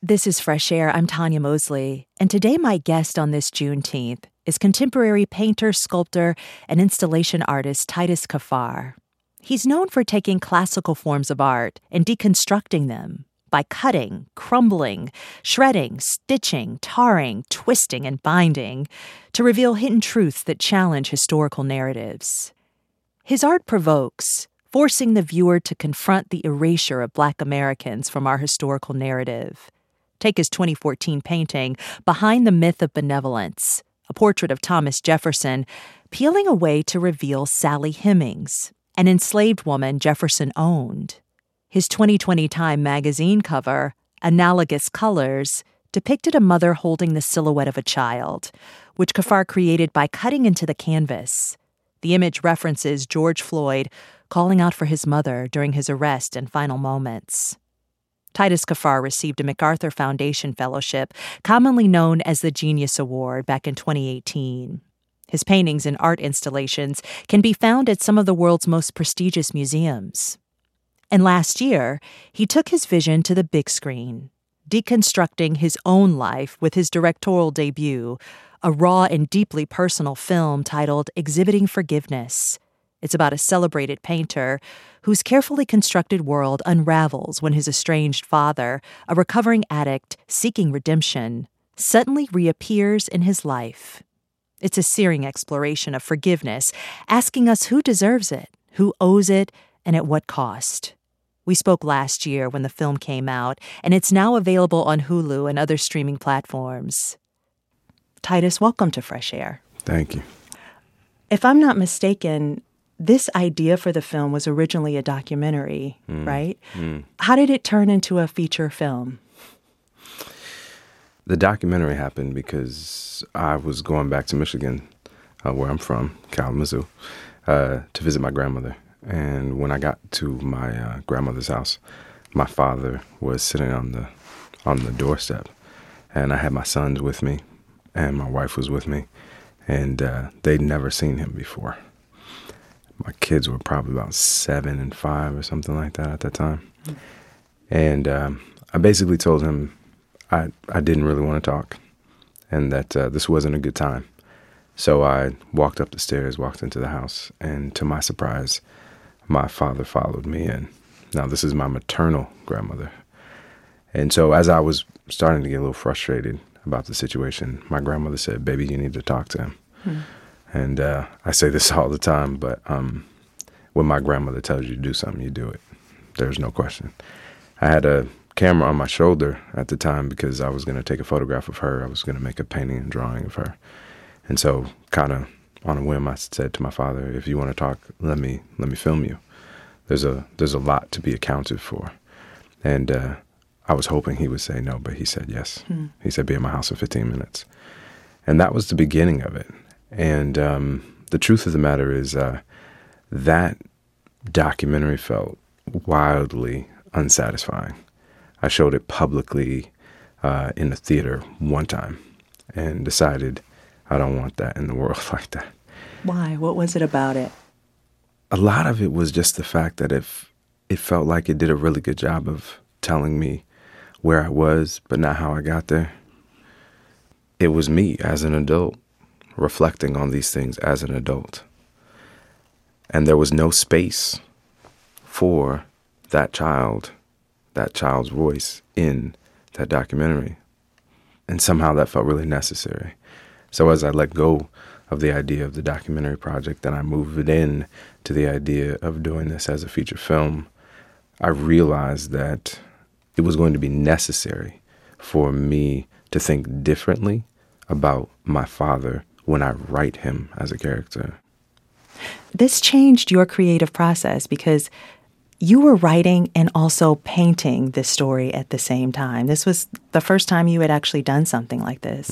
This is Fresh Air. I'm Tanya Mosley, and today my guest on this Juneteenth is contemporary painter, sculptor, and installation artist Titus Kaphar. He's known for taking classical forms of art and deconstructing them by cutting, crumbling, shredding, stitching, tarring, twisting, and binding to reveal hidden truths that challenge historical narratives. His art provokes, forcing the viewer to confront the erasure of Black Americans from our historical narrative. Take his 2014 painting, Behind the Myth of Benevolence, a portrait of Thomas Jefferson, peeling away to reveal Sally Hemings, an enslaved woman Jefferson owned. His 2020 Time magazine cover, Analogous Colors, depicted a mother holding the silhouette of a child, which Kaphar created by cutting into the canvas. The image references George Floyd calling out for his mother during his arrest and final moments. Titus Kaphar received a MacArthur Foundation Fellowship, commonly known as the Genius Award, back in 2018. His paintings and art installations can be found at some of the world's most prestigious museums. And last year, he took his vision to the big screen, deconstructing his own life with his directorial debut, a raw and deeply personal film titled Exhibiting Forgiveness. It's about a celebrated painter whose carefully constructed world unravels when his estranged father, a recovering addict seeking redemption, suddenly reappears in his life. It's a searing exploration of forgiveness, asking us who deserves it, who owes it, and at what cost. We spoke last year when the film came out, and it's now available on Hulu and other streaming platforms. Titus, welcome to Fresh Air. Thank you. If I'm not mistaken, this idea for the film was originally a documentary, right? How did it turn into a feature film? The documentary happened because I was going back to Michigan, where I'm from, Kalamazoo, to visit my grandmother. And when I got to my grandmother's house, my father was sitting on the doorstep, and I had my sons with me, and my wife was with me, and they'd never seen him before. My kids were probably about 7 and 5 or something like that at that time. And I basically told him I didn't really want to talk and that this wasn't a good time. So I walked up the stairs, walked into the house, and to my surprise, my father followed me in. Now, this is my maternal grandmother. And so as I was starting to get a little frustrated about the situation, my grandmother said, "Baby, you need to talk to him." And I say this all the time, but when my grandmother tells you to do something, you do it. There's no question. I had a camera on my shoulder at the time because I was going to take a photograph of her. I was going to make a painting and drawing of her. And so kind of on a whim, I said to my father, "If you want to talk, let me film you. There's a lot to be accounted for." And I was hoping he would say no, but he said yes. He said, "Be at my house in 15 minutes. And that was the beginning of it. And the truth of the matter is that documentary felt wildly unsatisfying. I showed it publicly in the theater one time and decided I don't want that in the world like that. Why? What was it about it? A lot of it was just the fact that it felt like it did a really good job of telling me where I was, but not how I got there. It was me as an adult reflecting on these things as an adult. And there was no space for that child's voice in that documentary. And somehow that felt really necessary. So as I let go of the idea of the documentary project and I moved it in to the idea of doing this as a feature film, I realized that it was going to be necessary for me to think differently about my father when I write him as a character. This changed your creative process because you were writing and also painting this story at the same time. This was the first time you had actually done something like this.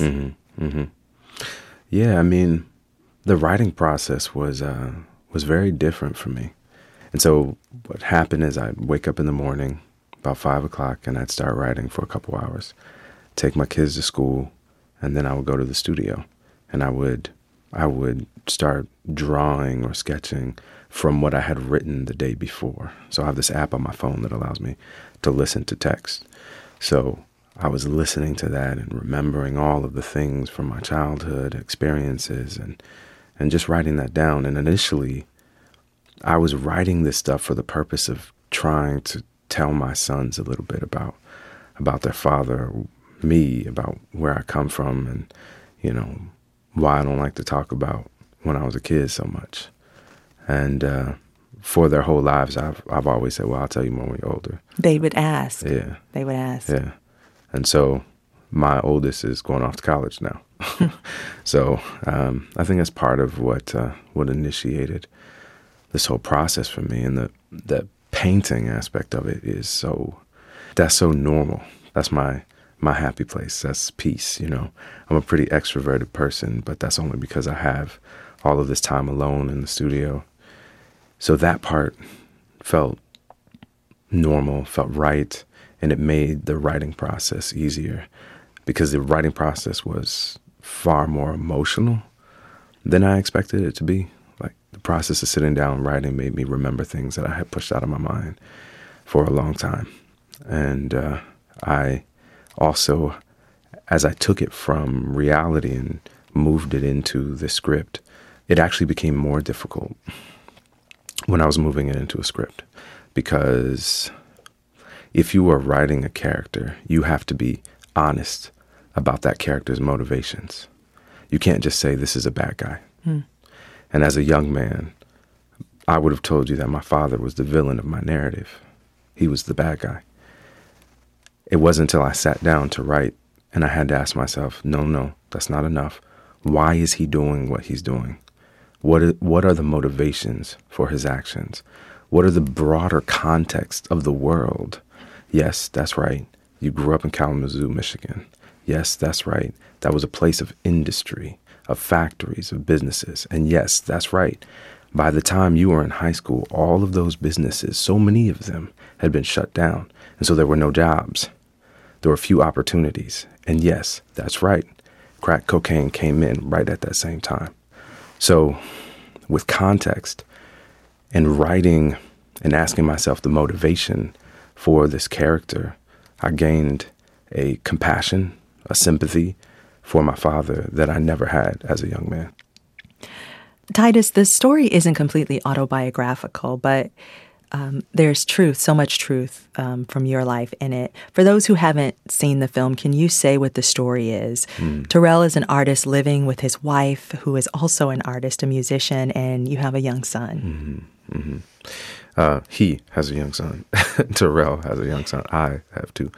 Yeah, I mean, the writing process was very different for me. And so what happened is I'd wake up in the morning about 5 o'clock and I'd start writing for a couple hours, take my kids to school, and then I would go to the studio and I would start drawing or sketching from what I had written the day before. So I have this app on my phone that allows me to listen to text. So I was listening to that and remembering all of the things from my childhood experiences and just writing that down. And initially, I was writing this stuff for the purpose of trying to tell my sons a little bit about their father, me, about where I come from, and, you know, why I don't like to talk about when I was a kid so much. And for their whole lives, I've always said, well, I'll tell you more when you're older. They would ask. Yeah. They would ask. Yeah. And so my oldest is going off to college now. So I think that's part of what initiated this whole process for me. And the painting aspect of it is that's so normal. That's my happy place. That's peace, you know. I'm a pretty extroverted person, but that's only because I have all of this time alone in the studio. So that part felt normal, felt right, and it made the writing process easier because the writing process was far more emotional than I expected it to be. Like, the process of sitting down and writing made me remember things that I had pushed out of my mind for a long time. And I also, as I took it from reality and moved it into the script, it actually became more difficult when I was moving it into a script, because if you are writing a character, you have to be honest about that character's motivations. You can't just say, this is a bad guy. And as a young man, I would have told you that my father was the villain of my narrative. He was the bad guy. It wasn't until I sat down to write and I had to ask myself, no, that's not enough. Why is he doing what he's doing? What are the motivations for his actions? What are the broader context of the world? Yes, that's right. You grew up in Kalamazoo, Michigan. Yes, that's right. That was a place of industry, of factories, of businesses. And yes, that's right. By the time you were in high school, all of those businesses, so many of them had been shut down. And so there were no jobs. There were few opportunities. And yes, that's right. Crack cocaine came in right at that same time. So with context and writing and asking myself the motivation for this character, I gained a compassion, a sympathy for my father that I never had as a young man. Titus, the story isn't completely autobiographical, but there's truth, so much truth from your life in it. For those who haven't seen the film, can you say what the story is? Terrell is an artist living with his wife, who is also an artist, a musician, and you have a young son. He has a young son. Terrell has a young son. I have too.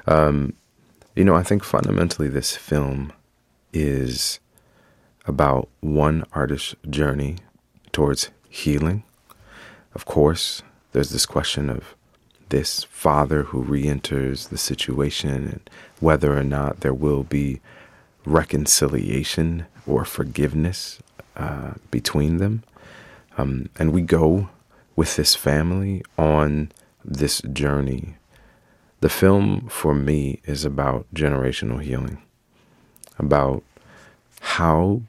I think fundamentally this film is about one artist's journey towards healing. Of course, there's this question of this father who re-enters the situation and whether or not there will be reconciliation or forgiveness between them. And we go with this family on this journey. The film, for me, is about generational healing, about how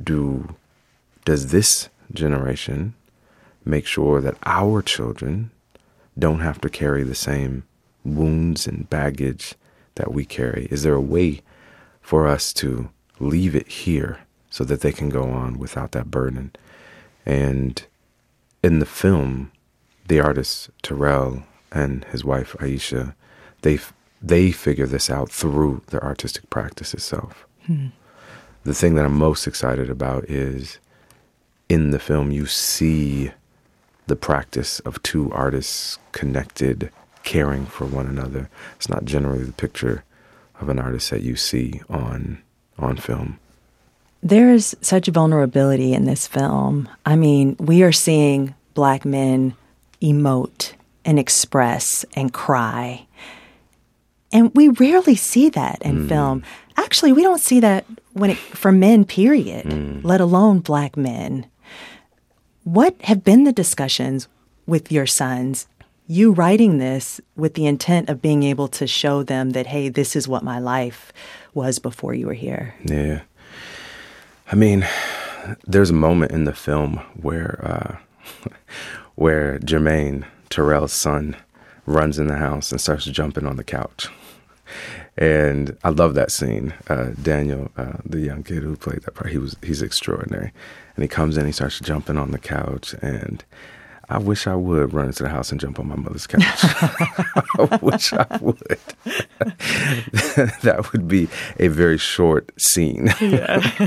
does this generation make sure that our children don't have to carry the same wounds and baggage that we carry? Is there a way for us to leave it here so that they can go on without that burden? And in the film, the artist Terrell and his wife Aisha, they figure this out through their artistic practice itself. The thing that I'm most excited about is in the film you see the practice of two artists connected, caring for one another. It's not generally the picture of an artist that you see on film. There is such vulnerability in this film. I mean, we are seeing Black men emote and express and cry. And we rarely see that in film. Actually, we don't see that for men, period, let alone Black men. What have been the discussions with your sons, you writing this with the intent of being able to show them that, hey, this is what my life was before you were here? Yeah. I mean, there's a moment in the film where Jermaine, Terrell's son, runs in the house and starts jumping on the couch. And I love that scene. Daniel, the young kid who played that part, he's extraordinary. And he comes in, he starts jumping on the couch, and I wish I would run into the house and jump on my mother's couch. I wish I would. That would be a very short scene. Yeah.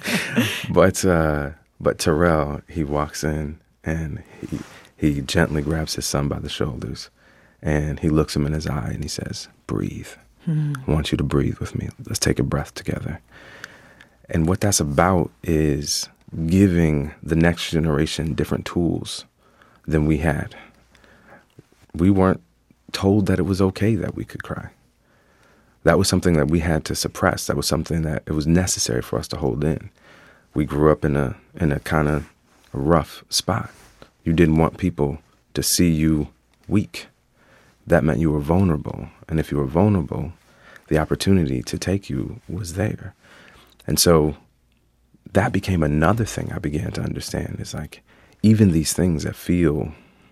But Terrell, he walks in and he gently grabs his son by the shoulders, and he looks him in his eye and he says, "Breathe. I want you to breathe with me. Let's take a breath together." And what that's about is giving the next generation different tools than we had. We weren't told that it was okay that we could cry. That was something that we had to suppress. That was something that it was necessary for us to hold in. We grew up in a kind of rough spot. You didn't want people to see you weak. That meant you were vulnerable. And if you were vulnerable, the opportunity to take you was there. And so that became another thing I began to understand. Is like, even these things that feel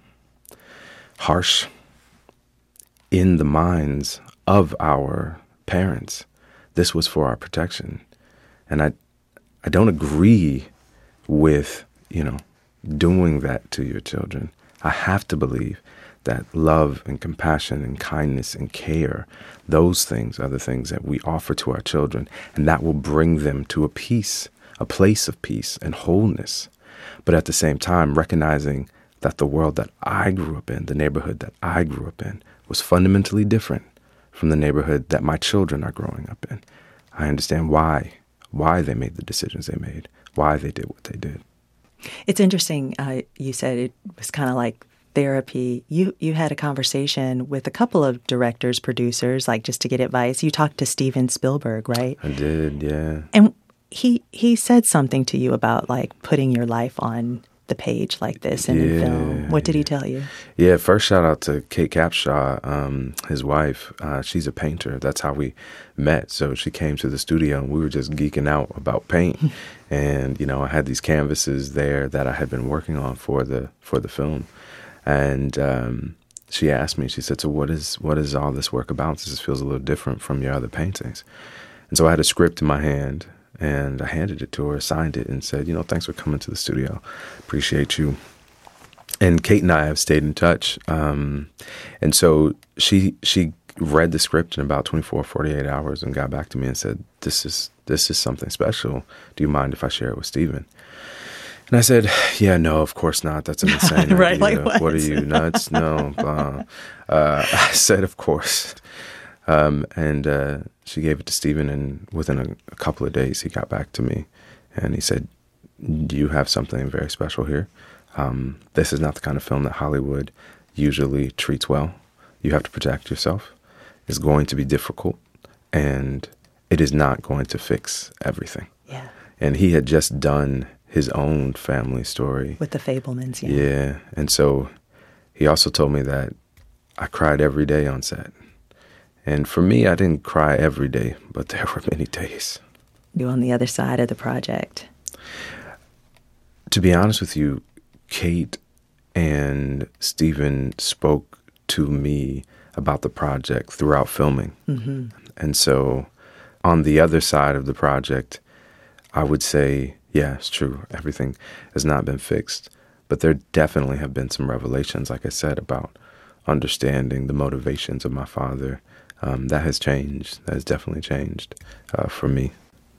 harsh in the minds of our parents, this was for our protection. And I don't agree with, doing that to your children. I have to believe that love and compassion and kindness and care, those things are the things that we offer to our children, and that will bring them to a peace, a place of peace and wholeness. But at the same time, recognizing that the world that I grew up in, the neighborhood that I grew up in, was fundamentally different from the neighborhood that my children are growing up in. I understand why they made the decisions they made, why they did what they did. It's interesting. You said it was kind of like therapy. You had a conversation with a couple of directors, producers, like just to get advice. You talked to Steven Spielberg, right? I did, yeah. And he said something to you about like putting your life on the page like this and in film. What did he tell you? Yeah, first shout out to Kate Capshaw, his wife. She's a painter. That's how we met. So she came to the studio and we were just geeking out about paint. And, I had these canvases there that I had been working on for the film. And she asked me, she said, "So what is all this work about? This feels a little different from your other paintings." And so I had a script in my hand. And I handed it to her, signed it, and said, "Thanks for coming to the studio. Appreciate you." And Kate and I have stayed in touch. And so she read the script in about 24, 48 hours and got back to me and said, this is something special. Do you mind if I share it with Steven? And I said, "Yeah, no, of course not. That's an insane right, idea. like what are you, nuts? No." I said, "Of course." And she gave it to Steven, and within a couple of days, he got back to me, and he said, "You have something very special here. This is not the kind of film that Hollywood usually treats well. You have to protect yourself. It's going to be difficult, and it is not going to fix everything." Yeah. And he had just done his own family story. With the Fabelmans, yeah. Yeah. And so he also told me that I cried every day on set. And for me, I didn't cry every day, but there were many days. You on the other side of the project. To be honest with you, Kate and Steven spoke to me about the project throughout filming. Mm-hmm. And so on the other side of the project, I would say, yeah, it's true. Everything has not been fixed. But there definitely have been some revelations, like I said, about understanding the motivations of my father. That has changed. That has definitely changed for me.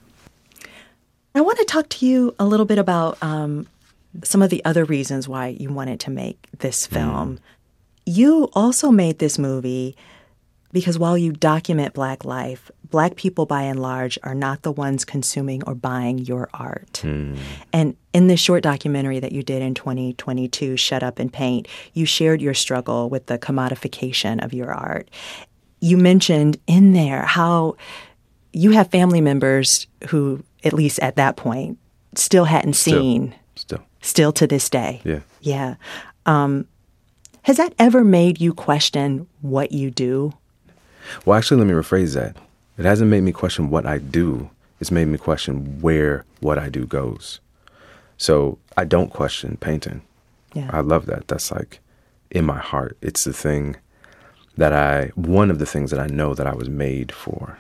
I want to talk to you a little bit about some of the other reasons why you wanted to make this film. You also made this movie because while you document Black life, Black people by and large are not the ones consuming or buying your art. And in this short documentary that you did in 2022, Shut Up and Paint, you shared your struggle with the commodification of your art. You mentioned in there how you have family members who, at least at that point, still hadn't seen. Still to this day. Yeah. Yeah. Has that ever made you question what you do? Well, actually, let me rephrase that. It hasn't made me question what I do. It's made me question where what I do goes. So I don't question painting. Yeah. I love that. That's like in my heart. It's the thing one of the things that I know that I was made for.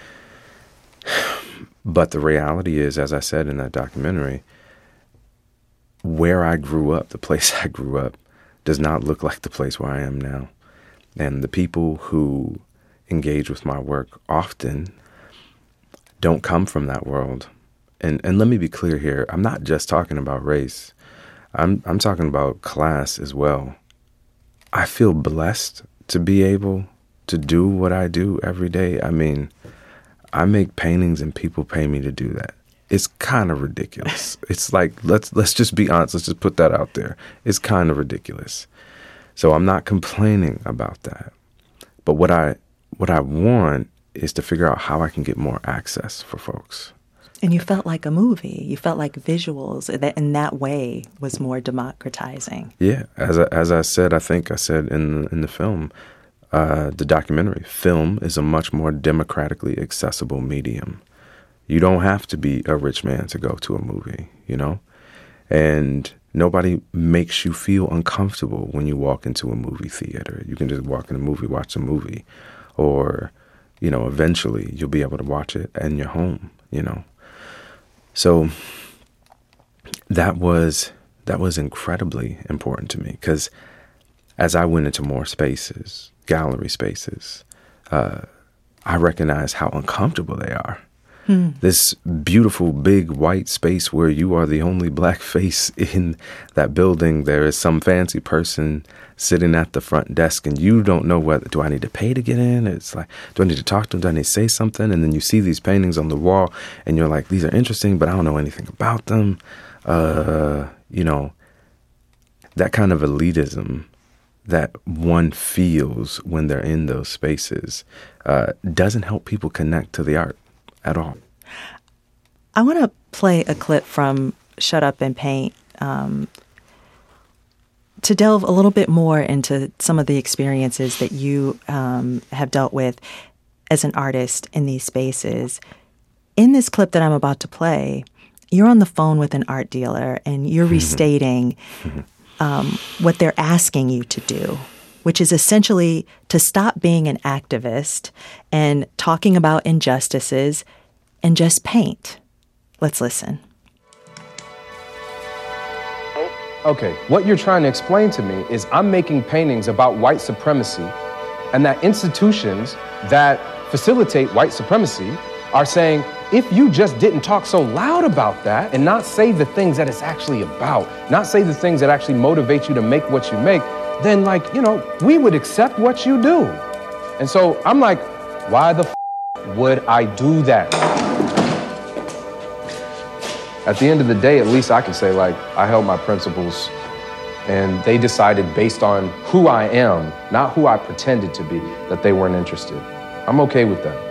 But the reality is, as I said in that documentary, where I grew up, the place I grew up, does not look like the place where I am now. And the people who engage with my work often don't come from that world. And let me be clear here. I'm not just talking about race. I'm talking about class as well. I feel blessed to be able to do what I do every day. I mean, I make paintings and people pay me to do that. It's kind of ridiculous. It's like, let's just be honest. Let's just put that out there. It's kind of ridiculous. So I'm not complaining about that. But what I want is to figure out how I can get more access for folks. And you felt like a movie. You felt like visuals that in that way was more democratizing. Yeah. As I said, I think I said in the film, the documentary, film is a much more democratically accessible medium. You don't have to be a rich man to go to a movie, you know? And nobody makes you feel uncomfortable when you walk into a movie theater. You can just walk in a movie, watch a movie. Or, you know, eventually you'll be able to watch it in your home, you know? So that was incredibly important to me, because as I went into more spaces, gallery spaces, I recognized how uncomfortable they are. This beautiful, big, white space where you are the only black face in that building. There is some fancy person sitting at the front desk, and you don't know whether, do I need to pay to get in? It's like, do I need to talk to them? Do I need to say something? And then you see these paintings on the wall, and you're like, these are interesting, but I don't know anything about them. You know, that kind of elitism that one feels when they're in those spaces doesn't help people connect to the art at all. I want to play a clip from Shut Up and Paint to delve a little bit more into some of the experiences that you have dealt with as an artist in these spaces. In this clip that I'm about to play, you're on the phone with an art dealer and you're restating what they're asking you to do, which is essentially to stop being an activist and talking about injustices and just paint. Let's listen. Okay, what you're trying to explain to me is I'm making paintings about white supremacy, and that institutions that facilitate white supremacy are saying, if you just didn't talk so loud about that and not say the things that it's actually about, not say the things that actually motivate you to make what you make, then, like, you know, we would accept what you do. And so I'm like, why the would I do that? At the end of the day, at least I can say, like, I held my principles and they decided based on who I am, not who I pretended to be, that they weren't interested. I'm okay with that.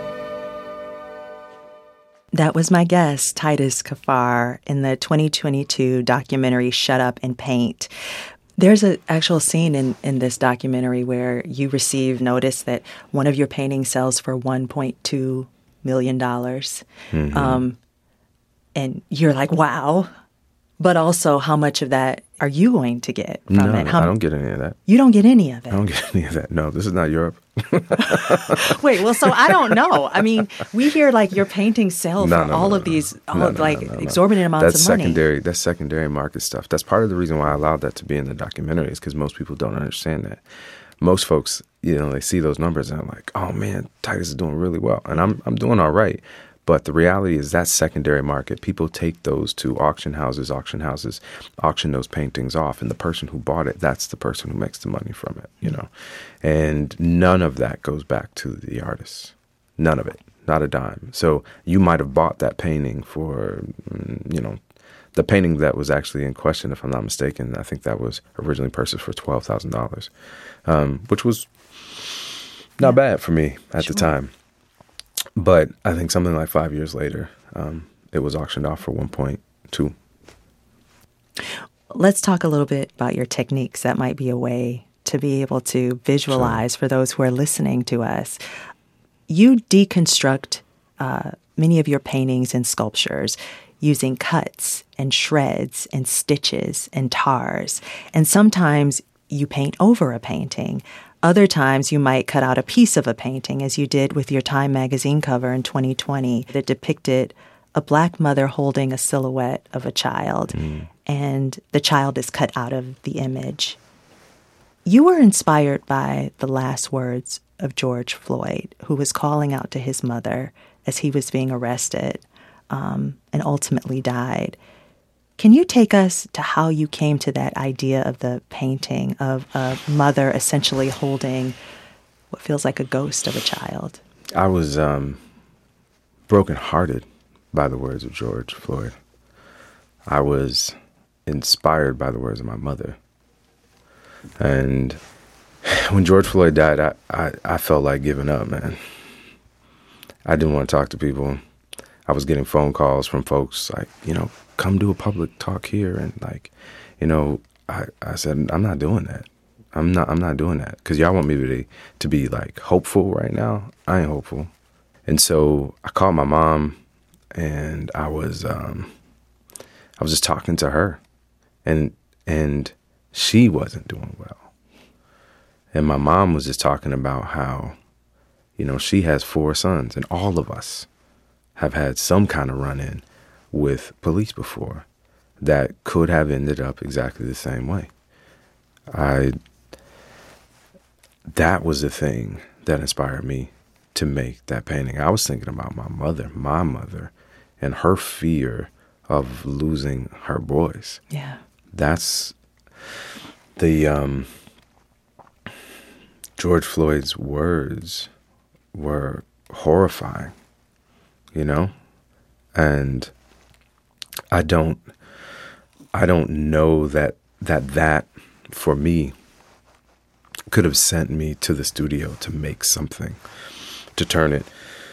That was my guest, Titus Kaphar, in the 2022 documentary Shut Up and Paint. There's an actual scene in this documentary where you receive notice that one of your paintings sells for $1.2 million. Mm-hmm. And you're like, wow. But also, how much of that are you going to get from it? I don't get any of that. You don't get any of it? I don't get any of that. No, this is not Europe. Wait, well, so I don't know. I mean, we hear like your paintings sell for all of these exorbitant amounts of money. That's secondary market stuff. That's part of the reason why I allowed that to be in the documentary, is because most people don't understand that. Most folks, you know, they see those numbers and are like, oh man, Titus is doing really well. And I'm doing all right. But the reality is that's secondary market. People take those to auction houses auction those paintings off. And the person who bought it, that's the person who makes the money from it, you know. And none of that goes back to the artist. None of it. Not a dime. So you might have bought that painting for, you know, the painting that was actually in question, if I'm not mistaken, I think that was originally purchased for $12,000, which was not bad for me at the time. But I think something like 5 years later, it was auctioned off for 1.2. Let's talk a little bit about your techniques. That might be a way to be able to visualize for those who are listening to us. You deconstruct many of your paintings and sculptures using cuts and shreds and stitches and tars. And sometimes you paint over a painting. Other times you might cut out a piece of a painting, as you did with your Time magazine cover in 2020 that depicted a Black mother holding a silhouette of a child, and the child is cut out of the image. You were inspired by the last words of George Floyd, who was calling out to his mother as he was being arrested, and ultimately died. Can you take us to how you came to that idea of the painting of a mother essentially holding what feels like a ghost of a child? I was brokenhearted by the words of George Floyd. I was inspired by the words of my mother. And when George Floyd died, I felt like giving up, man. I didn't want to talk to people. I was getting phone calls from folks like, come do a public talk here. And I said, I'm not doing that. I'm not doing that. Because y'all want me to be like hopeful right now. I ain't hopeful. And so I called my mom, and I was just talking to her, and she wasn't doing well. And my mom was just talking about how, she has 4 sons, and all of us have had some kind of run-in with police before that could have ended up exactly the same way. That was the thing that inspired me to make that painting. I was thinking about my mother, and her fear of losing her boys. Yeah. That's the George Floyd's words were horrifying, and I don't know that for me could have sent me to the studio to make something, to turn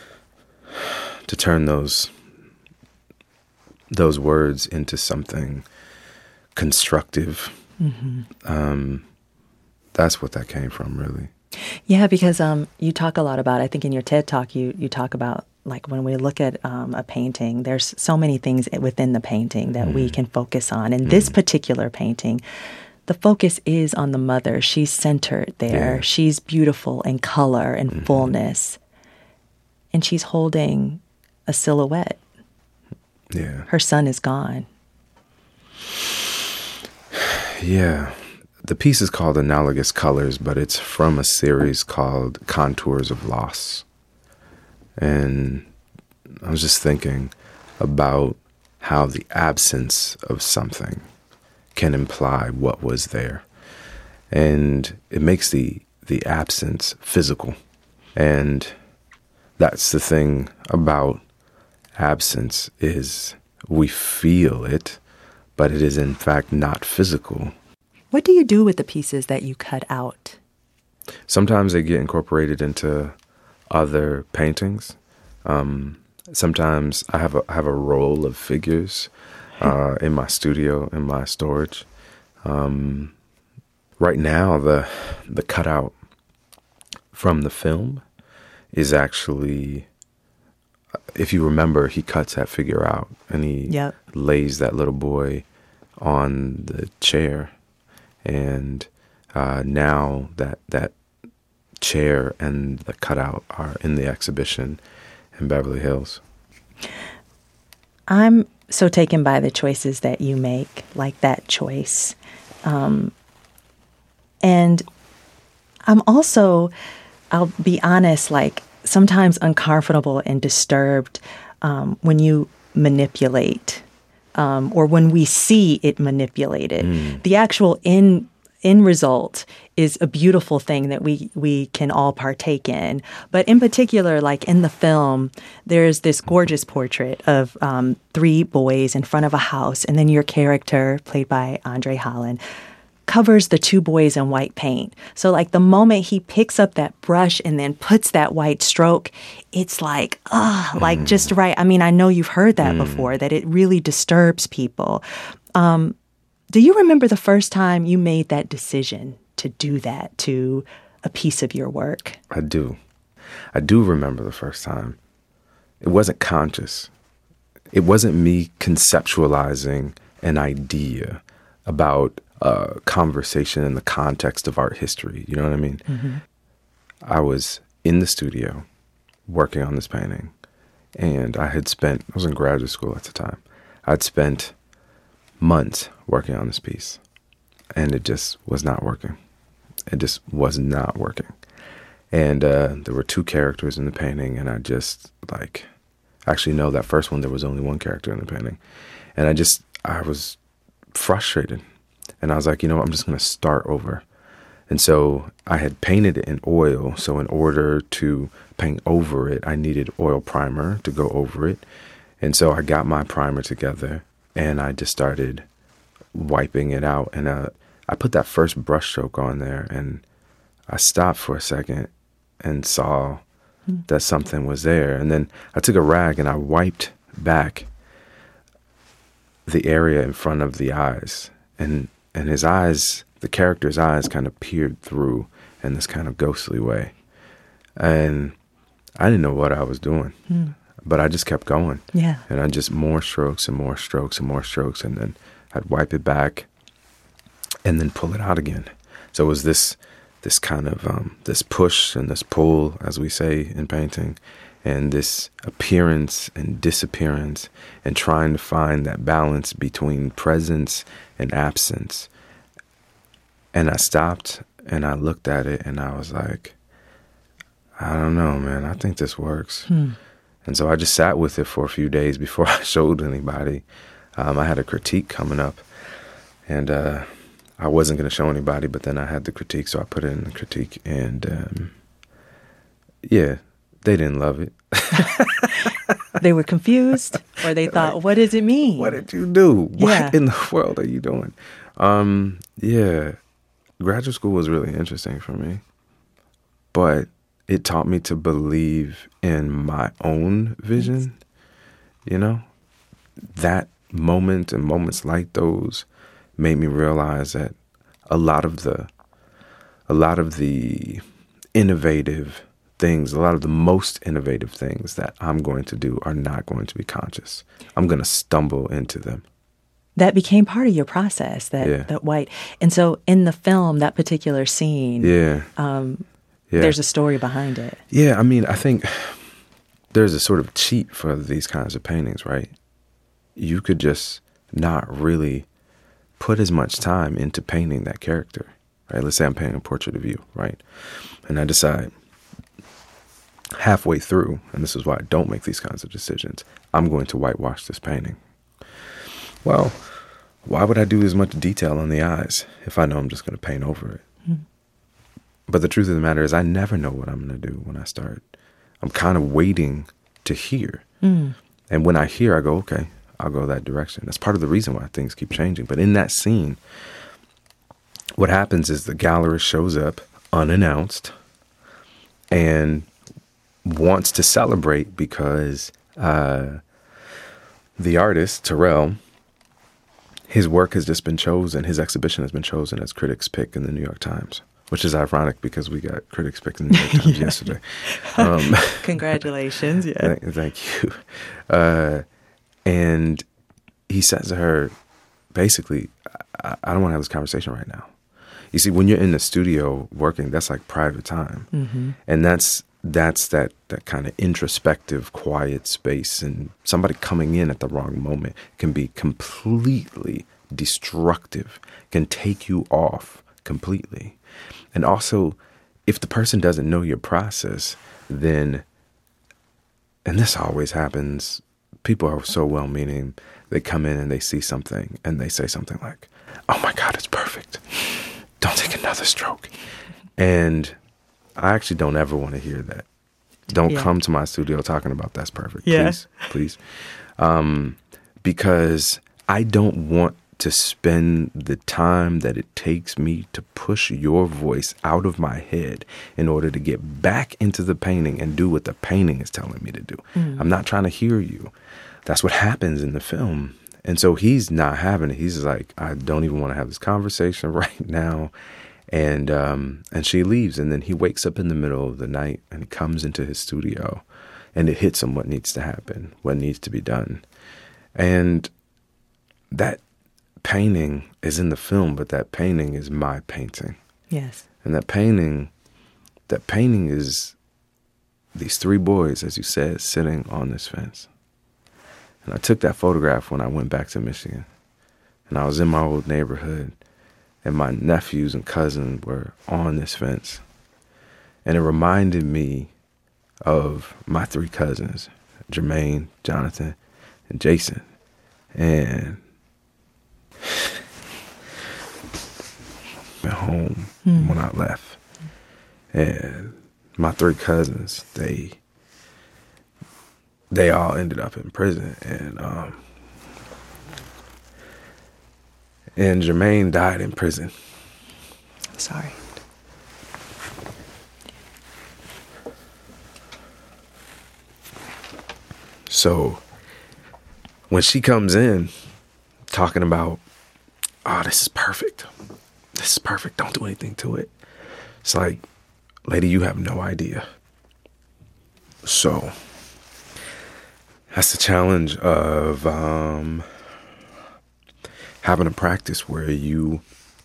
those words into something constructive. Mm-hmm. That's what that came from, really. Yeah, because you talk a lot about, I think in your TED Talk, you talk about, like, when we look at a painting, there's so many things within the painting that we can focus on. And this particular painting, the focus is on the mother. She's centered there. Yeah. She's beautiful in color and fullness. And she's holding a silhouette. Yeah. Her son is gone. Yeah. The piece is called Analogous Colors, but it's from a series called Contours of Loss. And I was just thinking about how the absence of something can imply what was there. And it makes the absence physical. And that's the thing about absence, is we feel it, but it is in fact not physical. What do you do with the pieces that you cut out? Sometimes they get incorporated into other paintings. Sometimes I have a roll of figures in my studio, in my storage. Right now, the cutout from the film is actually, if you remember, he cuts that figure out and he lays that little boy on the chair. And now that chair and the cutout are in the exhibition in Beverly Hills. I'm so taken by the choices that you make, like that choice. And I'm also, I'll be honest, like sometimes uncomfortable and disturbed when you manipulate or when we see it manipulated. The actual end result is a beautiful thing that we can all partake in. But in particular, like in the film, there's this gorgeous portrait of 3 boys in front of a house, and then your character, played by Andre Holland, covers the 2 boys in white paint. So like the moment he picks up that brush and then puts that white stroke, it's like, like just right. I mean, I know you've heard that before, that it really disturbs people. Do you remember the first time you made that decision to do that to a piece of your work? I do. I do remember the first time. It wasn't conscious. It wasn't me conceptualizing an idea about conversation in the context of art history. You know what I mean? I was in the studio working on this painting, and I was in graduate school at the time. I'd spent months working on this piece, and it just was not working. It just was not working. And there were two characters in the painting, and I just, actually, no, that first one, there was only one character in the painting. And I was frustrated. And I was like, I'm just going to start over. And so I had painted it in oil. So in order to paint over it, I needed oil primer to go over it. And so I got my primer together, and I just started wiping it out. And I put that first brush stroke on there, and I stopped for a second and saw that something was there. And then I took a rag and I wiped back the area in front of the eyes. And his eyes, the character's eyes, kind of peered through in this kind of ghostly way. And I didn't know what I was doing, but I just kept going. Yeah. And I just more strokes and more strokes and more strokes. And then I'd wipe it back and then pull it out again. So it was this kind of this push and this pull, as we say in painting, and this appearance and disappearance, and trying to find that balance between presence and absence. And I stopped and I looked at it and I was like, I don't know, man, I think this works. And so I just sat with it for a few days before I showed anybody. I had a critique coming up, and I wasn't going to show anybody, but then I had the critique, so I put it in the critique, and yeah, they didn't love it. They were confused, or they thought, what does it mean? What did you do? Yeah. What in the world are you doing? Yeah, graduate school was really interesting for me, but it taught me to believe in my own vision. That moment and moments like those made me realize that a lot of the innovative things, a lot of the most innovative things that I'm going to do are not going to be conscious. I'm going to stumble into them. That became part of your process, that white. And so in the film, that particular scene, there's a story behind it. Yeah, I mean, I think there's a sort of cheat for these kinds of paintings, right? You could just not really put as much time into painting that character, right? Let's say I'm painting a portrait of you, right? And I decide halfway through, and this is why I don't make these kinds of decisions, I'm going to whitewash this painting. Well, why would I do as much detail on the eyes if I know I'm just going to paint over it? But the truth of the matter is I never know what I'm going to do when I start. I'm kind of waiting to hear. And when I hear, I go, okay, I'll go that direction. That's part of the reason why things keep changing. But in that scene, what happens is the gallerist shows up unannounced and wants to celebrate because the artist, Terrell, his work has just been chosen, his exhibition has been chosen as Critics' Pick in the New York Times, which is ironic because we got Critics' Pick in the New York Times yesterday. Congratulations. Yeah. Thank you. And he says to her, basically, I don't want to have this conversation right now. You see, when you're in the studio working, that's like private time. And that's that kind of introspective, quiet space. And somebody coming in at the wrong moment can be completely destructive, can take you off completely. And also, if the person doesn't know your process, then, and this always happens, people are so well-meaning, they come in and they see something and they say something like, oh my God, it's perfect. Don't take another stroke. And I actually don't ever want to hear that. Don't come to my studio talking about that's perfect. Please. Because I don't want to spend the time that it takes me to push your voice out of my head in order to get back into the painting and do what the painting is telling me to do. I'm not trying to hear you. That's what happens in the film. And so he's not having it. He's like, I don't even want to have this conversation right now. And she leaves. And then he wakes up in the middle of the night and he comes into his studio and it hits him what needs to happen, what needs to be done. And that painting is in the film, but that painting is my painting. Yes. And that painting is these three boys, as you said, sitting on this fence. And I took that photograph when I went back to Michigan. And I was in my old neighborhood, and my nephews and cousins were on this fence. And it reminded me of my three cousins, Jermaine, Jonathan, and Jason. And at home when I left. And my three cousins, they all ended up in prison. And Jermaine died in prison. Sorry. So when she comes in talking about, oh, this is perfect. This is perfect. Don't do anything to it. It's like, lady, you have no idea. So that's the challenge of having a practice where you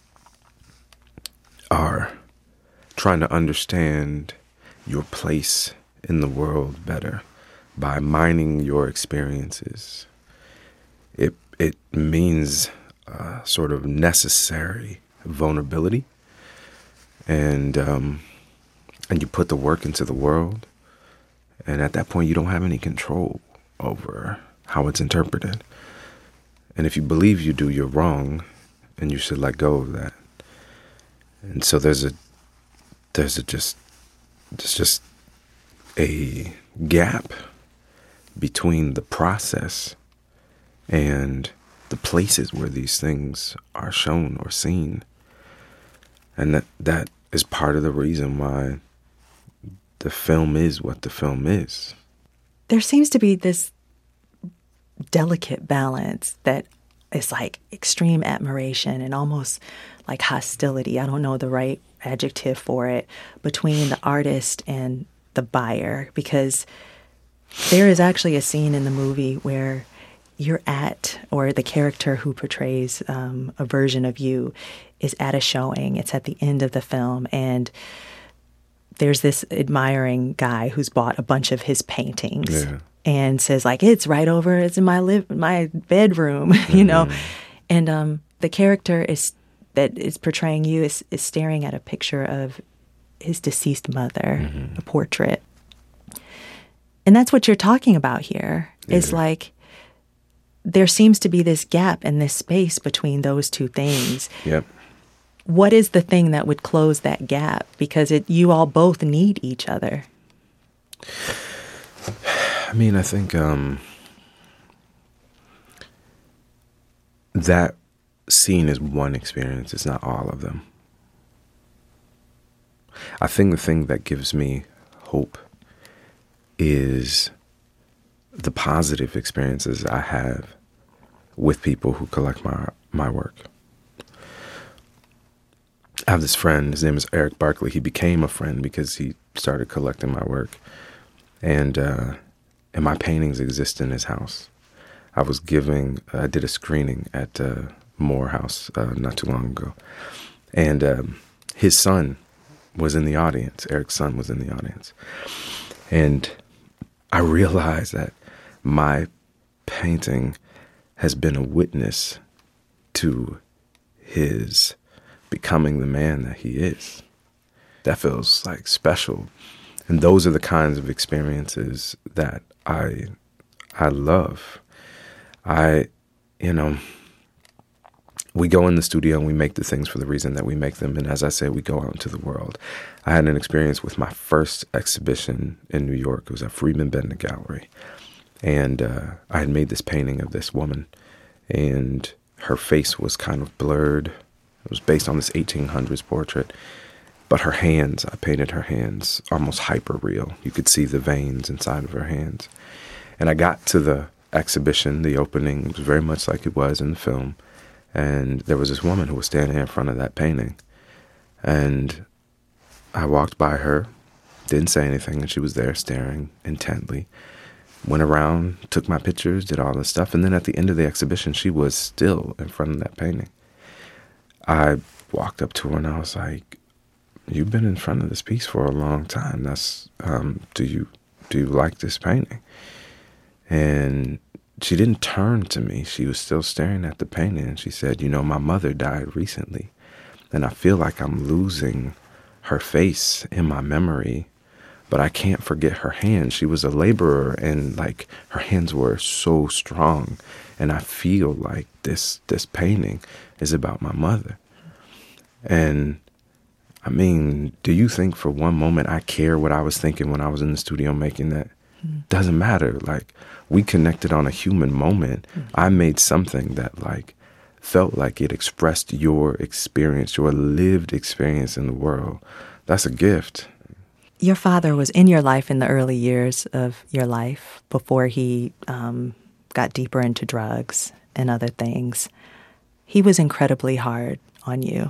are trying to understand your place in the world better by mining your experiences. It means sort of necessary vulnerability, and you put the work into the world, and at that point you don't have any control over how it's interpreted. And if you believe you do, you're wrong, and you should let go of that. And so there's just a gap between the process and the places where these things are shown or seen. And that is part of the reason why the film is what the film is. There seems to be this delicate balance that is like extreme admiration and almost like hostility. I don't know the right adjective for it, between the artist and the buyer, because there is actually a scene in the movie where you're at, or the character who portrays a version of you is at a showing. It's at the end of the film, and there's this admiring guy who's bought a bunch of his paintings and says, like, it's right over, it's in my bedroom, you know. And the character that is portraying you is staring at a picture of his deceased mother, a portrait. And that's what you're talking about here. Is like, there seems to be this gap and this space between those two things. Yep. What is the thing that would close that gap? Because you all both need each other. I mean, I think that scene is one experience. It's not all of them. I think the thing that gives me hope is the positive experiences I have with people who collect my work. I have this friend, his name is Eric Barkley. He became a friend because he started collecting my work. And my paintings exist in his house. I did a screening at Morehouse not too long ago. And his son was in the audience. Eric's son was in the audience. And I realized that my painting has been a witness to his becoming the man that he is. That feels like special. And those are the kinds of experiences that I love. We go in the studio and we make the things for the reason that we make them. And as I said, we go out into the world. I had an experience with my first exhibition in New York. It was at Friedman Bender Gallery. And I had made this painting of this woman, and her face was kind of blurred. It was based on this 1800s portrait. But her hands, I painted her hands almost hyper real. You could see the veins inside of her hands. And I got to the exhibition, the opening, it was very much like it was in the film. And there was this woman who was standing in front of that painting. And I walked by her, didn't say anything, and she was there staring intently. went around, took my pictures, did all this stuff. And then at the end of the exhibition, she was still in front of that painting. I walked up to her and I was like, you've been in front of this piece for a long time. That's, do you like this painting? And she didn't turn to me. She was still staring at the painting. And she said, my mother died recently. And I feel like I'm losing her face in my memory, but I can't forget her hands. She was a laborer, and like her hands were so strong. And I feel like this painting is about my mother. And I mean, do you think for one moment I care what I was thinking when I was in the studio making that? Doesn't matter. Like, we connected on a human moment. I made something that like felt like it expressed your experience, your lived experience in the world. That's a gift. Your father was in your life in the early years of your life before he got deeper into drugs and other things. He was incredibly hard on you.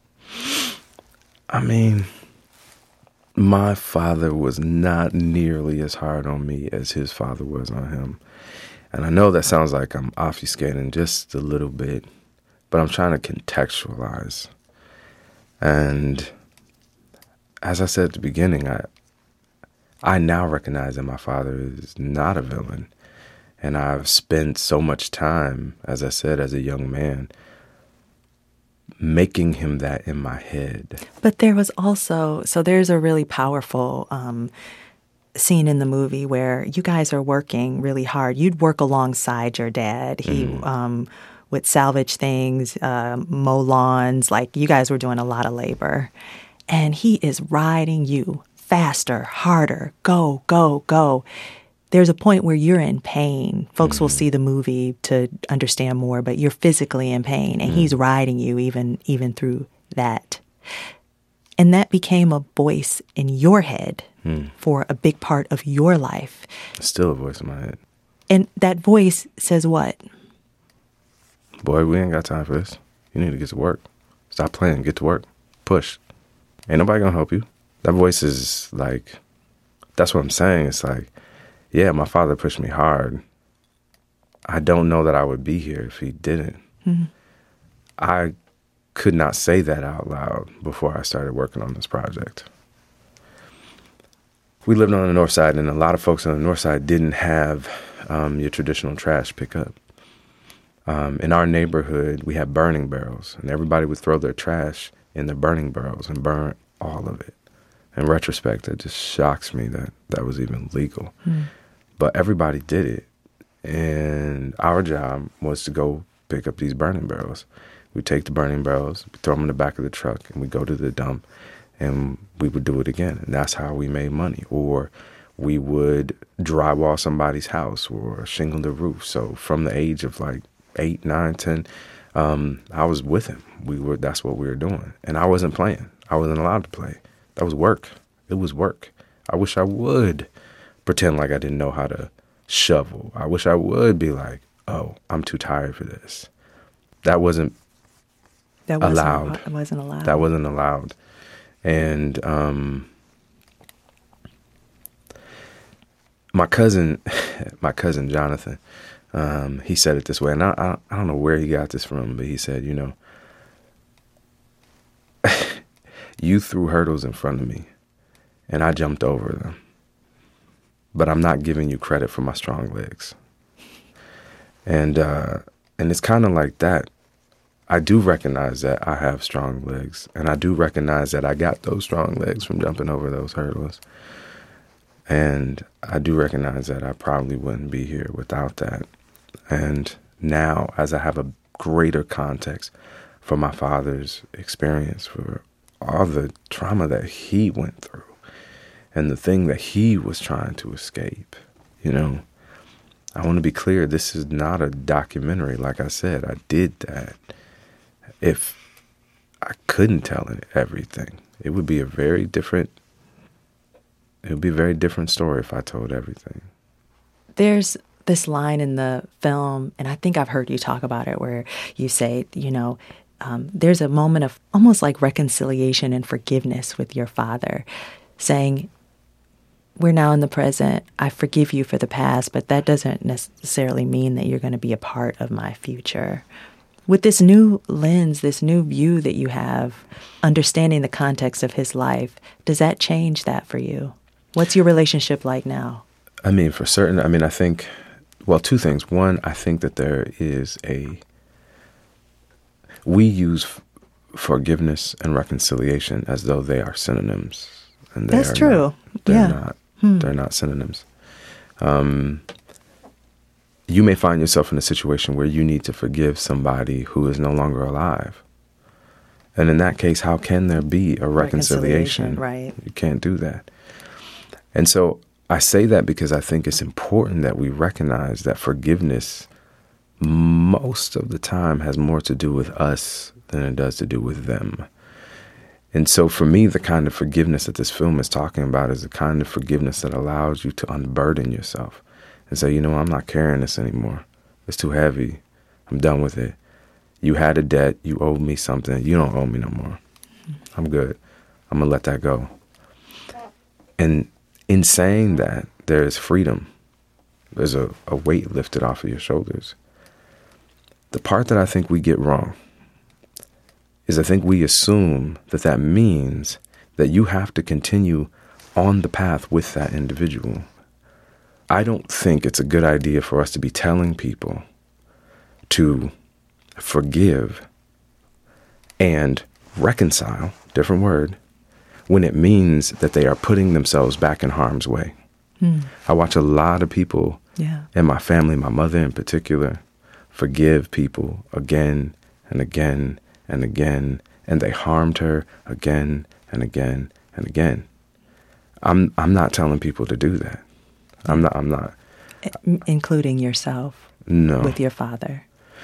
I mean, my father was not nearly as hard on me as his father was on him. And I know that sounds like I'm obfuscating just a little bit, but I'm trying to contextualize. And as I said at the beginning, I now recognize that my father is not a villain. And I've spent so much time, as I said, as a young man, making him that in my head. But there was also, so there's a really powerful scene in the movie where you guys are working really hard. You'd work alongside your dad. He would salvage things, mow lawns, like you guys were doing a lot of labor. And he is riding you faster, harder, go, go, go. There's a point where you're in pain. Folks will see the movie to understand more, but you're physically in pain, and he's riding you even through that. And that became a voice in your head for a big part of your life. Still a voice in my head. And that voice says what? Boy, we ain't got time for this. You need to get to work. Stop playing. Get to work. Push. Ain't nobody gonna help you. That voice is like, that's what I'm saying. It's like, yeah, my father pushed me hard. I don't know that I would be here if he didn't. I could not say that out loud before I started working on this project. We lived on the north side, and a lot of folks on the north side didn't have your traditional trash pickup. In our neighborhood, we had burning barrels, and everybody would throw their trash in the burning barrels and burn all of it. In retrospect, it just shocks me that that was even legal. But everybody did it, and our job was to go pick up these burning barrels. We'd take the burning barrels, throw them in the back of the truck, and we'd go to the dump, and we would do it again. And that's how we made money. Or we would drywall somebody's house or shingle the roof. So from the age of like 8, 9, 10, I was with him. That's what we were doing. And I wasn't playing. I wasn't allowed to play. That was work. It was work. I wish I would pretend like I didn't know how to shovel. I wish I would be like, oh, I'm too tired for this. That wasn't allowed. It wasn't allowed. That wasn't allowed. And my cousin Jonathan, he said it this way, and I don't know where he got this from, but he said, you threw hurdles in front of me, and I jumped over them. But I'm not giving you credit for my strong legs. And it's kind of like that. I do recognize that I have strong legs, and I do recognize that I got those strong legs from jumping over those hurdles. And I do recognize that I probably wouldn't be here without that. And now, as I have a greater context for my father's experience, for all the trauma that he went through, and the thing that he was trying to escape, I want to be clear, this is not a documentary. Like I said, I did that. If I couldn't tell everything, it would be a very different story if I told everything. There's this line in the film, and I think I've heard you talk about it, where you say, there's a moment of almost like reconciliation and forgiveness with your father, saying, we're now in the present. I forgive you for the past, but that doesn't necessarily mean that you're going to be a part of my future. With this new lens, this new view that you have, understanding the context of his life, does that change that for you? What's your relationship like now? I mean, for certain, I think, well, two things. One, I think that there is we use forgiveness and reconciliation as though they are synonyms. And That's true. They're not. They're not synonyms. You may find yourself in a situation where you need to forgive somebody who is no longer alive. And in that case, how can there be a reconciliation? Right. You can't do that. And so I say that because I think it's important that we recognize that forgiveness most of the time has more to do with us than it does to do with them. And so for me, the kind of forgiveness that this film is talking about is the kind of forgiveness that allows you to unburden yourself and say, I'm not carrying this anymore. It's too heavy. I'm done with it. You had a debt. You owed me something. You don't owe me no more. I'm good. I'm going to let that go. And in saying that, there is freedom. There's a weight lifted off of your shoulders. The part that I think we get wrong is I think we assume that means that you have to continue on the path with that individual. I don't think it's a good idea for us to be telling people to forgive and reconcile, different word, when it means that they are putting themselves back in harm's way. I watch a lot of people in my family, my mother in particular, forgive people again and again and again, and they harmed her again and again and again. I'm not telling people to do that. I'm not. Including yourself. No. With your father.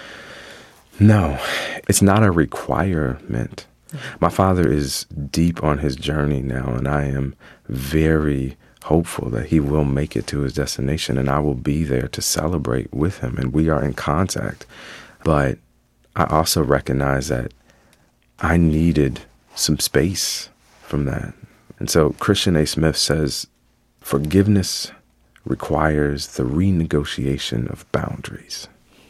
No, it's not a requirement. My father is deep on his journey now, and I am very hopeful that he will make it to his destination, and I will be there to celebrate with him, and we are in contact. But I also recognize that I needed some space from that. And so Christian A. Smith says, forgiveness requires the renegotiation of boundaries.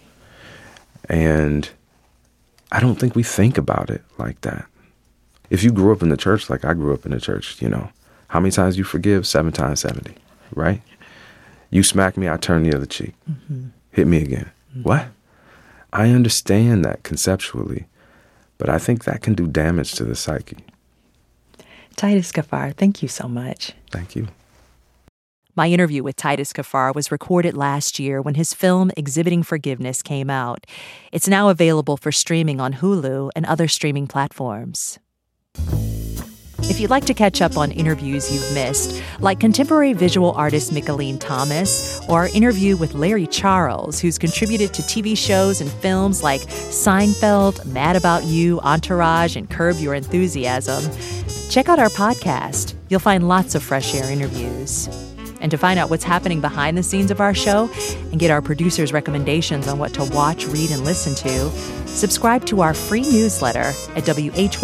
And I don't think we think about it like that. If you grew up in the church like I grew up in the church, how many times you forgive? 7 times 70, right? You smack me, I turn the other cheek. Hit me again. What? I understand that conceptually, but I think that can do damage to the psyche. Titus Kaphar, thank you so much. Thank you. My interview with Titus Kaphar was recorded last year when his film Exhibiting Forgiveness came out. It's now available for streaming on Hulu and other streaming platforms. If you'd like to catch up on interviews you've missed, like contemporary visual artist Mickalene Thomas, or our interview with Larry Charles, who's contributed to TV shows and films like Seinfeld, Mad About You, Entourage, and Curb Your Enthusiasm, check out our podcast. You'll find lots of Fresh Air interviews. And to find out what's happening behind the scenes of our show and get our producers' recommendations on what to watch, read, and listen to, subscribe to our free newsletter at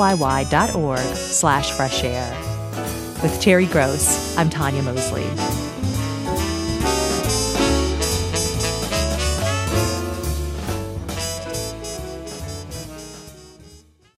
whyy.org/freshair. With Terry Gross, I'm Tanya Mosley.